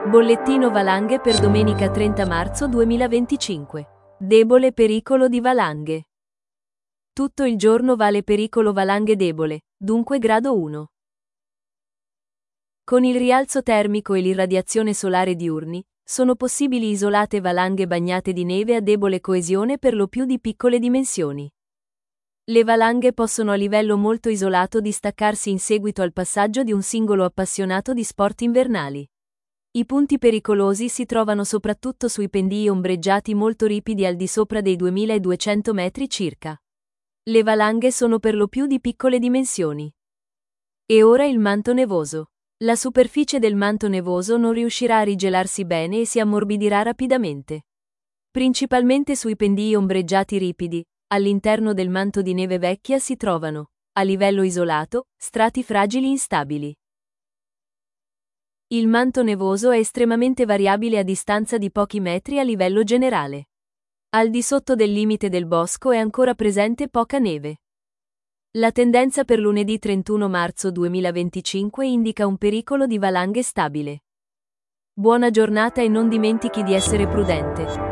Bollettino valanghe per domenica 30 marzo 2025. Debole pericolo di valanghe. Tutto il giorno vale pericolo valanghe debole, dunque grado 1. Con il rialzo termico e l'irradiazione solare diurni, sono possibili isolate valanghe bagnate di neve a debole coesione per lo più di piccole dimensioni. Le valanghe possono a livello molto isolato distaccarsi in seguito al passaggio di un singolo appassionato di sport invernali. I punti pericolosi si trovano soprattutto sui pendii ombreggiati molto ripidi al di sopra dei 2200 metri circa. Le valanghe sono per lo più di piccole dimensioni. E ora il manto nevoso. La superficie del manto nevoso non riuscirà a rigelarsi bene e si ammorbidirà rapidamente. Principalmente sui pendii ombreggiati ripidi, all'interno del manto di neve vecchia si trovano, a livello isolato, strati fragili instabili. Il manto nevoso è estremamente variabile a distanza di pochi metri a livello generale. Al di sotto del limite del bosco è ancora presente poca neve. La tendenza per lunedì 31 marzo 2025 indica un pericolo di valanghe stabile. Buona giornata e non dimentichi di essere prudente.